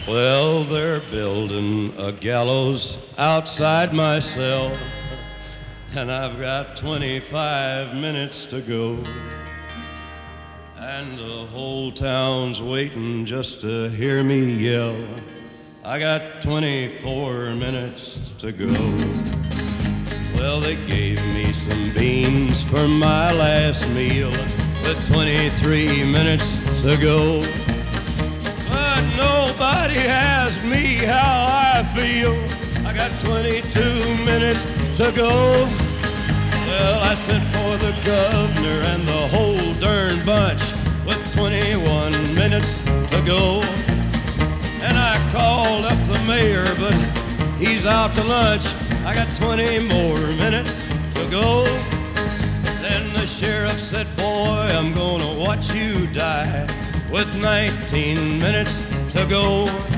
Well, they're building a gallows outside my cell, and I've got 25 minutes to go. And the whole town's waiting just to hear me yell. I got 24 minutes to go. Well, they gave me some beans for my last meal with 23 minutes to go. But nobody asked me how I feel. I got 22 minutes to go. Well, I sent for the governor and the whole darn bunch with 21 minutes to go. And I called up the mayor, but he's out to lunch. I got 20 more minutes to go. Then the sheriff said, boy, I'm gonna watch you die with 19 minutes to go.